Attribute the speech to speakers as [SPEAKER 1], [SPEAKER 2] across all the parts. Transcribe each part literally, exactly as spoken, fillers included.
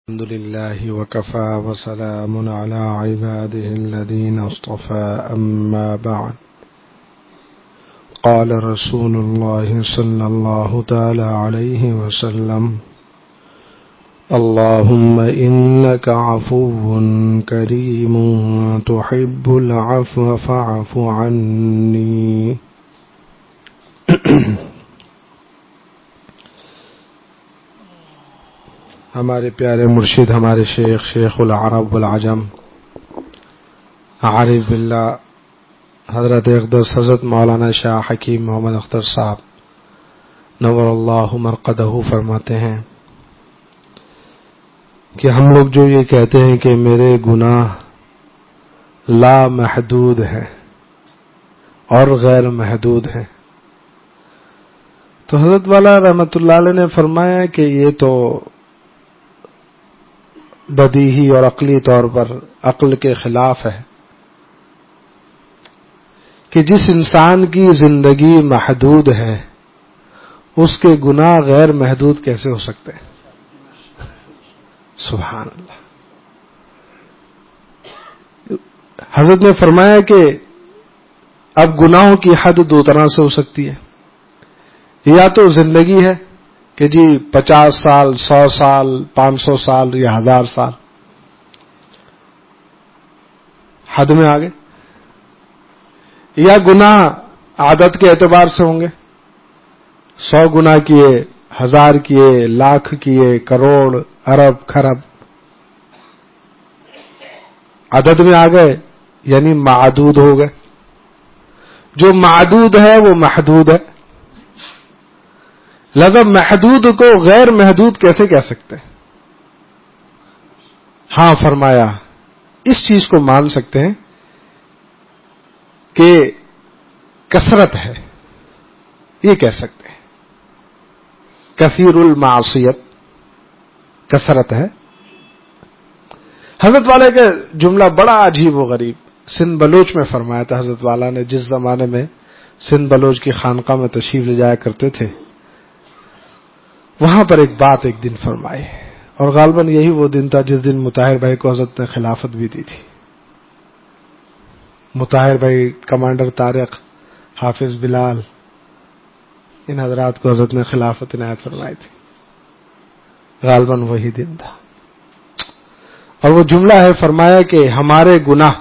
[SPEAKER 1] الحمد لله وكفى وسلام على عباده الذين اصطفى أما بعد قال رسول الله صلى الله تعالى عليه وسلم اللهم إنك عفو كريم تحب العفو فاعف عني. ہمارے پیارے مرشد ہمارے شیخ شیخ العرب والعجم عارف باللہ حضرت اقدس حضرت مولانا شاہ حکیم محمد اختر صاحب نور اللہ مرقدہ فرماتے ہیں کہ ہم لوگ جو یہ کہتے ہیں کہ میرے گناہ لا محدود ہیں اور غیر محدود ہیں، تو حضرت والا رحمت اللہ علیہ نے فرمایا کہ یہ تو بدیہی اور عقلی طور پر عقل کے خلاف ہے کہ جس انسان کی زندگی محدود ہے اس کے گناہ غیر محدود کیسے ہو سکتے ہیں؟ سبحان اللہ. حضرت نے فرمایا کہ اب گناہوں کی حد دو طرح سے ہو سکتی ہے، یا تو زندگی ہے کہ جی پچاس سال، سو سال، پانچ سو سال یا ہزار سال، حد میں آگے، یا گناہ عادت کے اعتبار سے ہوں گے، سو گناہ کیے، ہزار کیے، لاکھ کیے، کروڑ، ارب، کھرب، عدد میں آ گئے یعنی معدود ہو گئے. جو معدود ہے وہ محدود ہے، لفظ محدود کو غیر محدود کیسے کہہ سکتے ہیں؟ ہاں فرمایا اس چیز کو مان سکتے ہیں کہ کثرت ہے، یہ کہہ سکتے ہیں کثیر المعصیت، کثرت ہے. حضرت والے کا جملہ بڑا عجیب و غریب سندھ بلوچ میں فرمایا تھا. حضرت والا نے جس زمانے میں سندھ بلوچ کی خانقاہ میں تشریف لے جایا کرتے تھے، وہاں پر ایک بات ایک دن فرمائی، اور غالباً یہی وہ دن تھا جس دن مطہر بھائی کو حضرت نے خلافت بھی دی تھی. مطہر بھائی، کمانڈر طارق، حافظ بلال، ان حضرات کو حضرت نے خلافت عنایت فرمائی تھی. غالباً وہی دن تھا. اور وہ جملہ ہے، فرمایا کہ ہمارے گناہ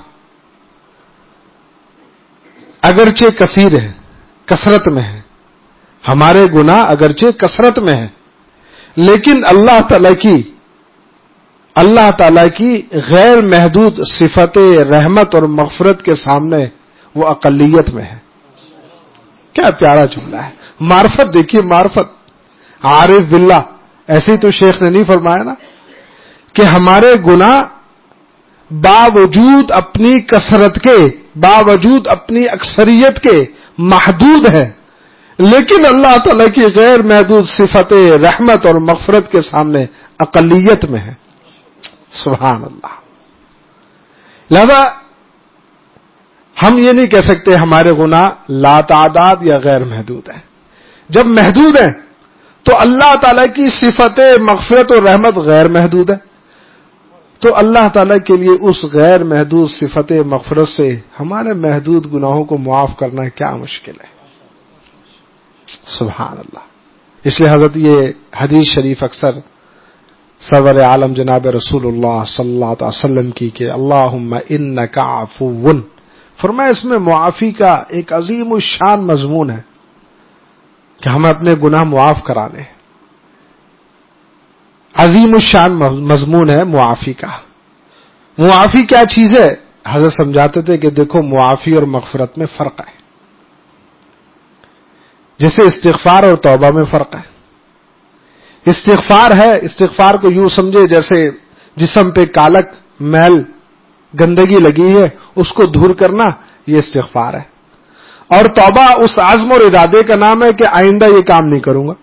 [SPEAKER 1] اگرچہ کثیر ہیں، کثرت میں ہیں، ہمارے گناہ اگرچہ کثرت میں ہیں، لیکن اللہ تعالی کی اللہ تعالی کی غیر محدود صفت رحمت اور مغفرت کے سامنے وہ اقلیت میں ہے. کیا پیارا جملہ ہے. معرفت دیکھیے، معرفت، عارف باللہ. ایسے ہی تو شیخ نے نہیں فرمایا نا کہ ہمارے گناہ باوجود اپنی کثرت کے، باوجود اپنی اکثریت کے محدود ہیں، لیکن اللہ تعالیٰ کی غیر محدود صفت رحمت اور مغفرت کے سامنے اقلیت میں ہے. سبحان اللہ. لہذا ہم یہ نہیں کہہ سکتے ہمارے گناہ لا تعداد یا غیر محدود ہیں. جب محدود ہیں تو اللہ تعالیٰ کی صفت مغفرت اور رحمت غیر محدود ہے، تو اللہ تعالیٰ کے لیے اس غیر محدود صفت مغفرت سے ہمارے محدود گناہوں کو معاف کرنا کیا مشکل ہے. سبحان اللہ. اس لیے حضرت یہ حدیث شریف اکثر سرور عالم جناب رسول اللہ صلی اللہ علیہ وسلم کی کہ اللہم انک عفو، فرمایا اس میں معافی کا ایک عظیم الشان مضمون ہے کہ ہمیں اپنے گناہ معاف کرانے. عظیم الشان مضمون ہے معافی کا. معافی کیا چیز ہے؟ حضرت سمجھاتے تھے کہ دیکھو معافی اور مغفرت میں فرق ہے. جیسے استغفار اور توبہ میں فرق ہے. استغفار ہے، استغفار کو یوں سمجھے جیسے جسم پہ کالک، میل، گندگی لگی ہے، اس کو دور کرنا، یہ استغفار ہے. اور توبہ اس عزم اور ارادے کا نام ہے کہ آئندہ یہ کام نہیں کروں گا.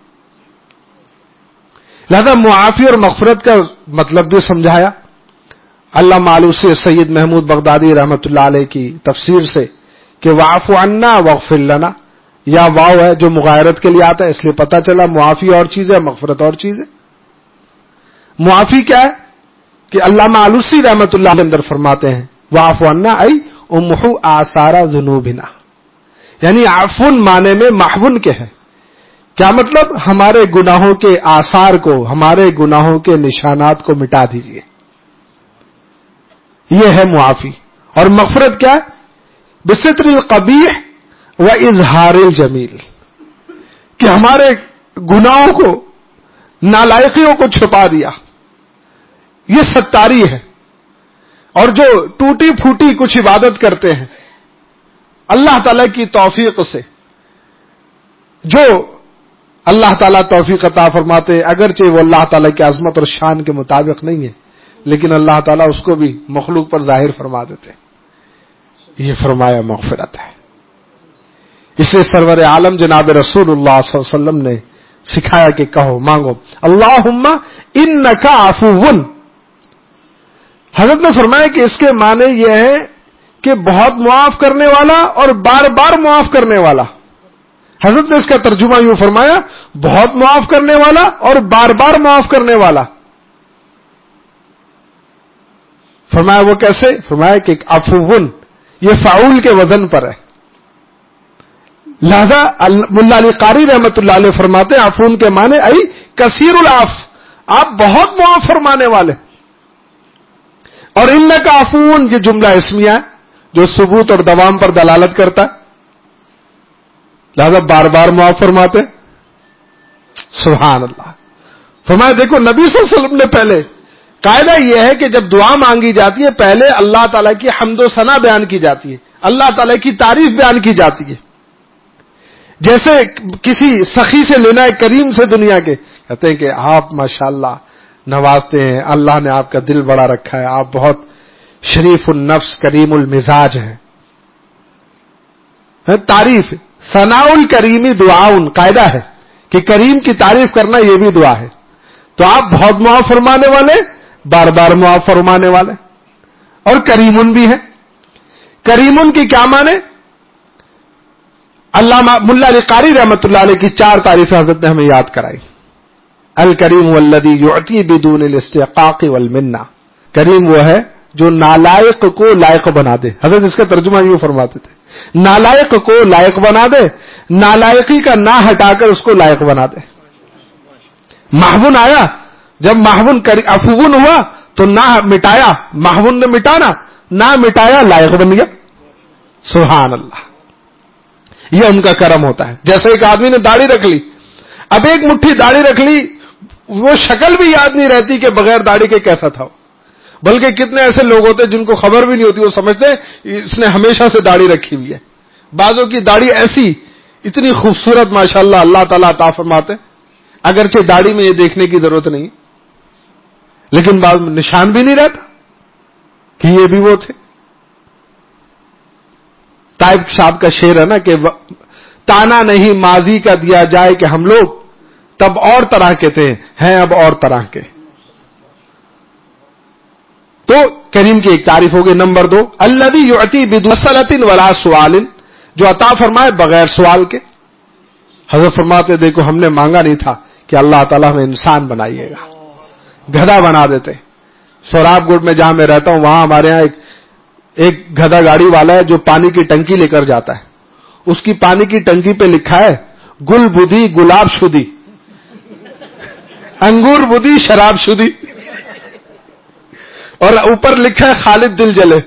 [SPEAKER 1] لہذا معافی اور مغفرت کا مطلب بھی سمجھایا علامہ علوسی سید محمود بغدادی رحمۃ اللہ علیہ کی تفسیر سے کہ واعف عنا واغفر لنا. یا واو ہے جو مغایرت کے لیے آتا ہے، اس لیے پتہ چلا معافی اور چیز ہے، مغفرت اور چیز ہے. معافی کیا ہے؟ کہ علامہ علوسی رحمۃ اللہ کے اندر فرماتے ہیں واعف عنا ای امحو آثار ذنوبنا، یعنی عفون معنی میں محون کے ہے. کیا مطلب؟ ہمارے گناہوں کے آثار کو، ہمارے گناہوں کے نشانات کو مٹا دیجئے. یہ ہے معافی. اور مغفرت کیا ہے؟ بستر القبیح و اظہار الجمیل، کہ ہمارے گناہوں کو، نالائقیوں کو چھپا دیا. یہ ستاری ہے. اور جو ٹوٹی پھوٹی کچھ عبادت کرتے ہیں اللہ تعالی کی توفیق سے، جو اللہ تعالیٰ توفیق عطا فرماتے، اگرچہ وہ اللہ تعالیٰ کی عظمت اور شان کے مطابق نہیں ہے، لیکن اللہ تعالیٰ اس کو بھی مخلوق پر ظاہر فرما دیتے. یہ فرمایا مغفرت ہے. اس لیے سرور عالم جناب رسول اللہ صلی اللہ علیہ وسلم نے سکھایا کہ کہو، مانگو اللہم انک عفو. حضرت نے فرمایا کہ اس کے معنی یہ ہے کہ بہت معاف کرنے والا اور بار بار معاف کرنے والا. حضرت نے اس کا ترجمہ یوں فرمایا بہت معاف کرنے والا اور بار بار معاف کرنے والا. فرمایا وہ کیسے؟ فرمایا کہ عفون یہ فعول کے وزن پر ہے. لہذا ملا علی قاری رحمت اللہ علیہ فرماتے ہیں عفون کے معنی ای کثیر العف، آپ بہت معاف فرمانے والے. اور انک عفون یہ جملہ اسمیہ ہے جو ثبوت اور دوام پر دلالت کرتا ہے، لہذا بار بار معاف فرماتے. سبحان اللہ. فرمایا دیکھو نبی صلی اللہ علیہ وسلم نے پہلے، قاعدہ یہ ہے کہ جب دعا مانگی جاتی ہے پہلے اللہ تعالیٰ کی حمد و ثنا بیان کی جاتی ہے، اللہ تعالیٰ کی تعریف بیان کی جاتی ہے. جیسے کسی سخی سے لینا ہے، کریم سے دنیا کے، کہتے ہیں کہ آپ ماشاءاللہ نوازتے ہیں، اللہ نے آپ کا دل بڑا رکھا ہے، آپ بہت شریف النفس کریم المزاج ہیں. تعریف ثناء الکریمی دعاؤن، قاعدہ ہے کہ کریم کی تعریف کرنا یہ بھی دعا ہے. تو آپ بہت معاف فرمانے والے، بار بار معاف فرمانے والے، اور کریمن بھی ہیں. کریمن کی کیا معنی؟ علامہ ملا علی قاری رحمت اللہ علیہ کی چار تعریفیں حضرت نے ہمیں یاد کرائی. الکریم والذی یعطی بدون الاستحقاق والمنہ، کریم وہ ہے جو نالائق کو لائق بنا دے. حضرت اس کا ترجمہ یوں فرماتے تھے نالائق کو لائق بنا دے، نالائقی کا نہ ہٹا کر اس کو لائق بنا دے. محون آیا، جب محون عفون ہوا تو نہ مٹایا، محون نے مٹانا، نہ مٹایا لائق بن گیا. سبحان اللہ. یہ ان کا کرم ہوتا ہے. جیسے ایک آدمی نے داڑھی رکھ لی، اب ایک مٹھی داڑھی رکھ لی، وہ شکل بھی یاد نہیں رہتی کہ بغیر داڑھی کے کیسا تھا. بلکہ کتنے ایسے لوگ ہوتے جن کو خبر بھی نہیں ہوتی، وہ سمجھتے اس نے ہمیشہ سے داڑھی رکھی ہوئی ہے. بعضوں کی داڑھی ایسی اتنی خوبصورت ماشاءاللہ اللہ تعالیٰ عطا فرماتے، اگرچہ داڑھی میں یہ دیکھنے کی ضرورت نہیں، لیکن بعض نشان بھی نہیں رہتا کہ یہ بھی وہ تھے. طائب صاحب کا شعر ہے نا کہ تانا نہیں ماضی کا دیا جائے کہ ہم لوگ تب اور طرح کے تھے، ہیں اب اور طرح کے. تو کریم کی ایک تعریف ہوگی. نمبر دو الذی یعطی بدون مسألۃ ولا سؤال، جو عطا فرمائے بغیر سوال کے. حضرت فرماتے دیکھو ہم نے مانگا نہیں تھا کہ اللہ تعالیٰ ہمیں انسان بنائیے گا، گدھا بنا دیتے. سوراب گڑھ میں جہاں میں رہتا ہوں وہاں ہمارے ہاں ایک ایک گدھا گاڑی والا ہے جو پانی کی ٹنکی لے کر جاتا ہے. اس کی پانی کی ٹنکی پہ لکھا ہے گل بدی گلاب شدی، انگور بدی شراب شدی، اور اوپر لکھا ہے خالد دل جلے.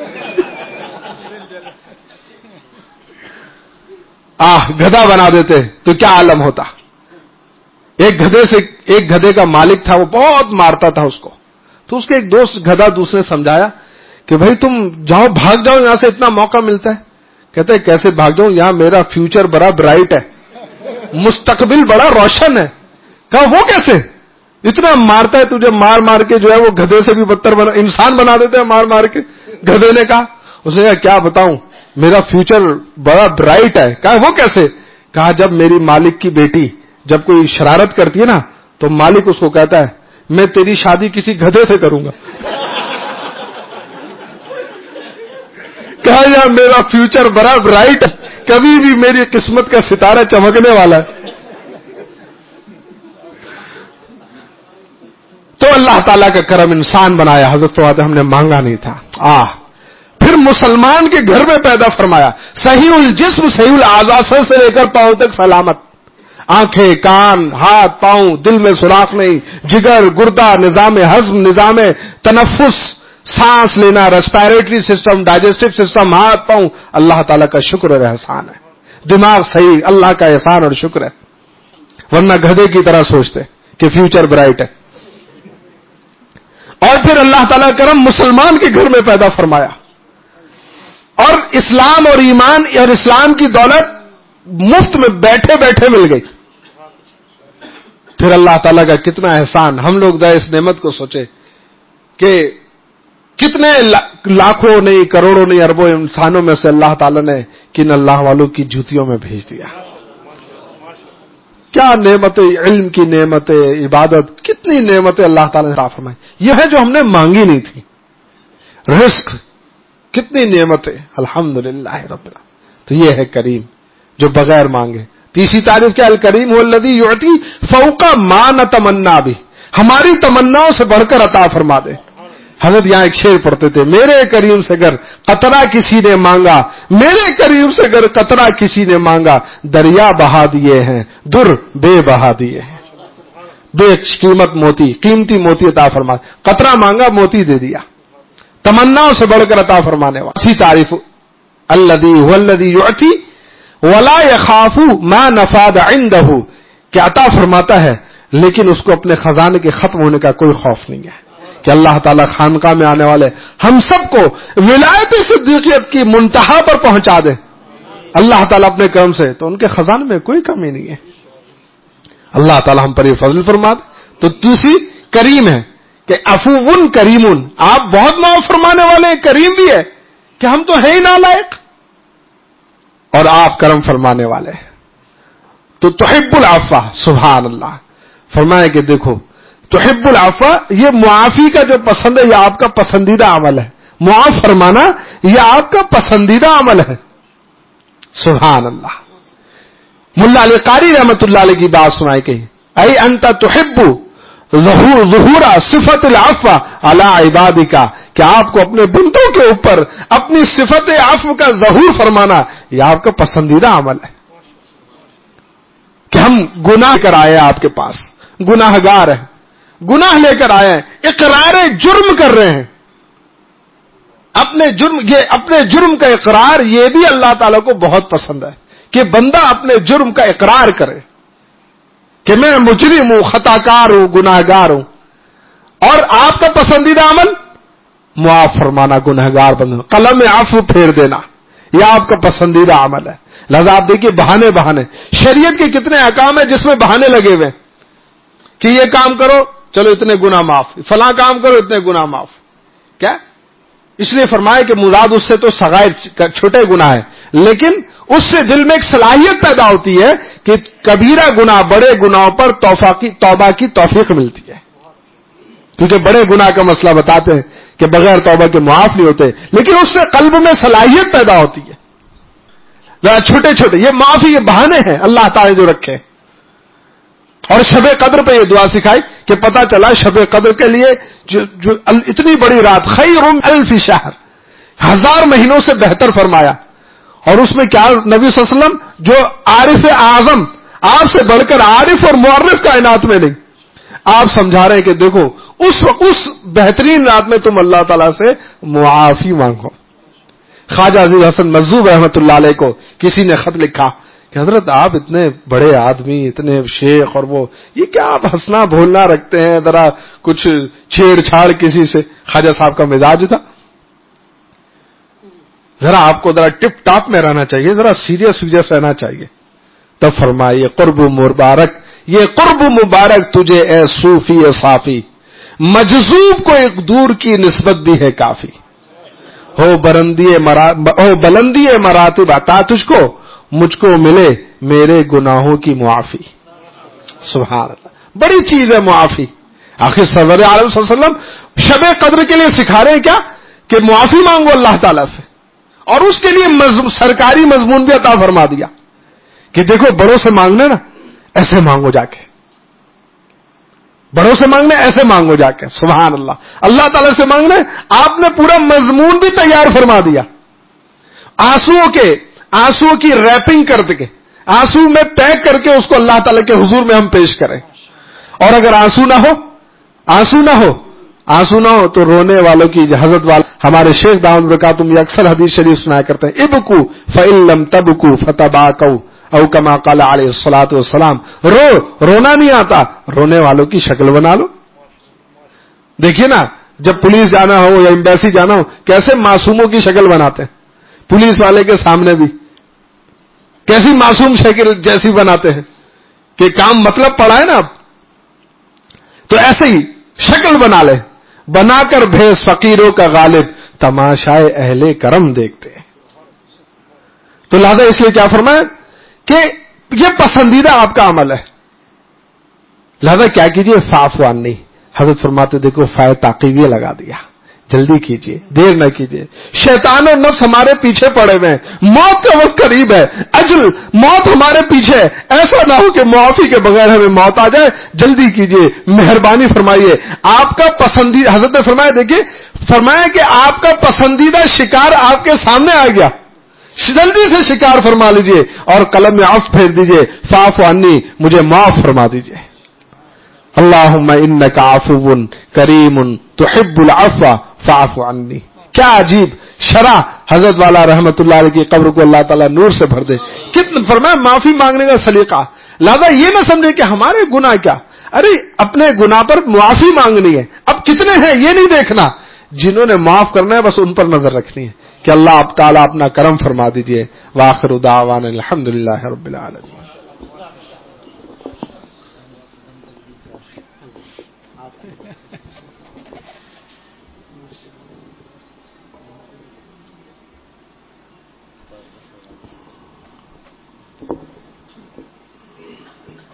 [SPEAKER 1] آہ گدھا بنا دیتے تو کیا عالم ہوتا. ایک گدھے سے ایک گدھے کا مالک تھا، وہ بہت مارتا تھا اس کو. تو اس کے ایک دوست گدھا دوسرے سمجھایا کہ بھائی تم جاؤ، بھاگ جاؤ یہاں سے، اتنا موقع ملتا ہے. کہتے ہیں کیسے بھاگ جاؤں، یہاں میرا فیوچر بڑا برائٹ ہے، مستقبل بڑا روشن ہے. کہا وہ کیسے؟ اتنا مارتا ہے تجھے، مار مار کے جو ہے وہ گدھے سے بھی بدتر بنا انسان بنا دیتے ہیں مار مار کے. گدھے نے کہا، اس نے کہا کیا بتاؤں میرا فیوچر بڑا برائٹ ہے. کہا وہ کیسے؟ کہا جب میری مالک کی بیٹی جب کوئی شرارت کرتی ہے نا تو مالک اس کو کہتا ہے میں تیری شادی کسی گدھے سے کروں گا. کہا یار میرا فیوچر بڑا برائٹ ہے، کبھی بھی میری قسمت کا ستارہ چمکنے والا ہے. تو تو اللہ تعالیٰ کا کرم انسان بنایا. حضرت فرماتے ہم نے مانگا نہیں تھا. آہ پھر مسلمان کے گھر میں پیدا فرمایا. صحیح الجسم صحیح الاعضاء سے لے کر پاؤں تک سلامت. آنکھیں، کان، ہاتھ، پاؤں، دل میں سوراخ نہیں، جگر، گردہ، نظام ہضم، نظام تنفس، سانس لینا، ریسپائریٹری سسٹم، ڈائجسٹو سسٹم، ہاتھ پاؤں، اللہ تعالیٰ کا شکر اور احسان ہے. دماغ صحیح، اللہ کا احسان اور شکر ہے. ورنہ گدھے کی طرح سوچتے کہ فیوچر برائٹ ہے. اور پھر اللہ تعالیٰ کرم مسلمان کے گھر میں پیدا فرمایا اور اسلام اور ایمان اور اسلام کی دولت مفت میں بیٹھے بیٹھے مل گئی. پھر اللہ تعالیٰ کا کتنا احسان. ہم لوگ ذرا اس نعمت کو سوچے کہ کتنے لاکھوں نہیں، کروڑوں نہیں، اربوں انسانوں میں سے اللہ تعالیٰ نے کن اللہ والوں کی جوتیوں میں بھیج دیا. کیا نعمتیں، علم کی نعمتیں، عبادت، کتنی نعمتیں اللہ تعالیٰ نے عطا فرمائی. یہ ہے جو ہم نے مانگی نہیں تھی. رزق، کتنی نعمتیں، الحمدللہ رب العالمین. تو یہ ہے کریم جو بغیر مانگے. تیسری تعریف کیا؟ الکریم هو الذی یعطی فوق ما نتمنا بھی، ہماری تمناؤں سے بڑھ کر عطا فرما دے. حضرت یہاں ایک شعر پڑھتے تھے، میرے کریم سے گر قطرہ کسی نے مانگا، میرے کریم سے گر قطرہ کسی نے مانگا، دریا بہا دیے ہیں در بے بہا دیے ہیں. بے قیمت موتی، قیمتی موتی عطا فرما. قطرہ مانگا، موتی دے دیا. تمناؤں سے بڑھ کر عطا فرمانے والا. اچھی تعریف الذی هو الذی یعطی ولا یخاف ما نفاد عنده، کہ عطا فرماتا ہے لیکن اس کو اپنے خزانے کے ختم ہونے کا کوئی خوف نہیں ہے. کہ اللہ تعالیٰ خانقاہ میں آنے والے ہم سب کو ولایت صدیقیت کی منتہا پر پہنچا دے اللہ تعالیٰ اپنے کرم سے، تو ان کے خزانے میں کوئی کمی نہیں ہے. اللہ تعالیٰ ہم پر یہ فضل فرما دے. تو تیسری کریم ہے کہ عفو کریمون، آپ بہت معاف فرمانے والے ہیں، کریم بھی ہے کہ ہم تو ہیں ہی نالائق، اور آپ کرم فرمانے والے ہیں. تو تحب العفو، سبحان اللہ. فرمائے کہ دیکھو تحب العفو، یہ معافی کا جو پسند ہے یہ آپ کا پسندیدہ عمل ہے. معاف فرمانا یہ آپ کا پسندیدہ عمل ہے. سبحان اللہ. ملا علی قاری رحمت اللہ علیہ کی بات سنائی کہ اے انت تحب ظہور صفت العفو علی عبادک، کہ آپ کو اپنے بندوں کے اوپر اپنی صفت عفو کا ظہور فرمانا یہ آپ کا پسندیدہ عمل ہے. کہ ہم گناہ کر آئے آپ کے پاس، گناہ گار ہیں، گناہ لے کر آئے ہیں، اقرار جرم کر رہے ہیں، اپنے جرم یہ اپنے جرم کا اقرار یہ بھی اللہ تعالیٰ کو بہت پسند ہے کہ بندہ اپنے جرم کا اقرار کرے کہ میں مجرم ہوں، خطا کار ہوں، گناہ گار ہوں. اور آپ کا پسندیدہ عمل معاف فرمانا گناہ گار بندوں، قلم عفو پھیر دینا، یہ آپ کا پسندیدہ عمل ہے. لہذا آپ دیکھیے بہانے بہانے شریعت کے کتنے احکام ہیں جس میں بہانے لگے ہوئے کہ یہ کام کرو چلو اتنے گناہ معاف، فلاں کام کرو اتنے گناہ معاف. کیا اس لیے فرمایا کہ مراد اس سے تو صغائر چھوٹے گناہ ہیں، لیکن اس سے دل میں ایک صلاحیت پیدا ہوتی ہے کہ کبیرہ گناہ بڑے گناہوں پر توبہ کی توبہ کی توفیق ملتی ہے. کیونکہ بڑے گناہ کا مسئلہ بتاتے ہیں کہ بغیر توبہ کے معاف نہیں ہوتے، لیکن اس سے قلب میں صلاحیت پیدا ہوتی ہے. ذرا چھوٹے چھوٹے یہ معافی کے بہانے ہیں اللہ تعالی جو رکھے. اور شب قدر پہ یہ دعا سکھائی کہ پتہ چلا شب قدر کے لیے جو, جو اتنی بڑی رات خیر الف شہر، ہزار مہینوں سے بہتر فرمایا. اور اس میں کیا نبی صلی اللہ علیہ وسلم جو عارف اعظم، آپ سے بڑھ کر عارف اور معرف کائنات میں نہیں، آپ سمجھا رہے ہیں کہ دیکھو اس اس بہترین رات میں تم اللہ تعالیٰ سے معافی مانگو. خواجہ عزیز حسن مجذوب رحمۃ اللہ علیہ کو کسی نے خط لکھا کہ حضرت آپ اتنے بڑے آدمی، اتنے شیخ، اور وہ یہ کیا آپ ہنسنا بھولنا رکھتے ہیں، ذرا کچھ چھیڑ چھاڑ کسی سے. خواجہ صاحب کا مزاج تھا ذرا آپ کو ذرا ٹپ ٹاپ میں رہنا چاہیے، ذرا سیریس سیریس رہنا چاہیے. تب فرمائیے قرب مبارک، یہ قرب مبارک تجھے اے صوفی صافی، مجذوب کو ایک دور کی نسبت بھی ہے کافی. ہو بلندی مرا ہو بلندی مراتب عطا تجھ کو، مجھ کو ملے میرے گناہوں کی معافی. سبحان اللہ، بڑی چیز ہے معافی. آخر سرور عالم صلی اللہ علیہ وسلم شب قدر کے لیے سکھا رہے ہیں کیا کہ معافی مانگو اللہ تعالیٰ سے، اور اس کے لیے مضمون سرکاری مضمون بھی عطا فرما دیا کہ دیکھو بڑوں سے مانگنا نا ایسے مانگو جا کے. بڑوں سے مانگنا ایسے مانگو جا کے. سبحان اللہ. اللہ تعالیٰ سے مانگنا آپ نے پورا مضمون بھی تیار فرما دیا. آنسوؤں کے آنسوؤں کی ریپنگ کر کے آنسو میں پیک کر کے اس کو اللہ تعالیٰ کے حضور میں ہم پیش کریں. اور اگر آنسو نہ ہو آنسو نہ ہو آنسو نہ ہو تو رونے والوں کی حضرت والا ہمارے شیخ دامت برکاتہم یہ اکثر حدیث شریف سنایا کرتے ہیں. ابکو فإن لم تبکو فتباکوا او کما قال علیہ الصلوۃ والسلام. رو رونا نہیں آتا, رونے والوں کی شکل بنا لو. دیکھیے نا, جب پولیس جانا ہو یا ایمبیسی جانا ہو کیسے معصوموں کی شکل بناتے ہیں, پولیس والے کے سامنے بھی کیسی معصوم شکل جیسی بناتے ہیں کہ کام مطلب پڑا ہے نا. اب تو ایسے ہی شکل بنا لے, بنا کر بھیس فقیروں کا غالب, تماشائے اہل کرم دیکھتے ہیں. تو لہذا اس لیے کیا فرمایا کہ یہ پسندیدہ آپ کا عمل ہے, لہذا کیا کیجئے فاعف عنی. حضرت فرماتے دیکھو فائے تعقیبیہ لگا دیا, جلدی کیجئے, دیر نہ کیجئے. شیطان اور نفس ہمارے پیچھے پڑے ہوئے ہیں, موت کا وقت قریب ہے, اجل موت ہمارے پیچھے ہے. ایسا نہ ہو کہ معافی کے بغیر ہمیں موت آ جائے. جلدی کیجئے, مہربانی فرمائیے. آپ کا پسندیدہ, حضرت نے فرمایا دیکھیے فرمایا کہ آپ کا پسندیدہ شکار آپ کے سامنے آ گیا, جلدی سے شکار فرما لیجئے اور قلم میں عفو پھیر دیجئے. فاعف عنی, مجھے معاف فرما دیجئے. اللہم انک عفو کریم تحب العفو فاعف عنی. کیا عجیب شرح حضرت والا رحمت اللہ علیہ کی قبر کو اللہ تعالیٰ نور سے بھر دے. کتنا فرمایا معافی مانگنے کا سلیقہ. لہذا یہ نہ سمجھے کہ ہمارے گناہ کیا, ارے اپنے گناہ پر معافی مانگنی ہے. اب کتنے ہیں یہ نہیں دیکھنا, جنہوں نے معاف کرنا ہے بس ان پر نظر رکھنی ہے کہ اللہ اب تعالیٰ اپنا کرم فرما دیجئے. وآخر دعوانا الحمدللہ رب العالمین.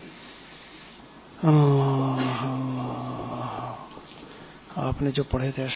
[SPEAKER 2] آپ نے جو پڑھے تھے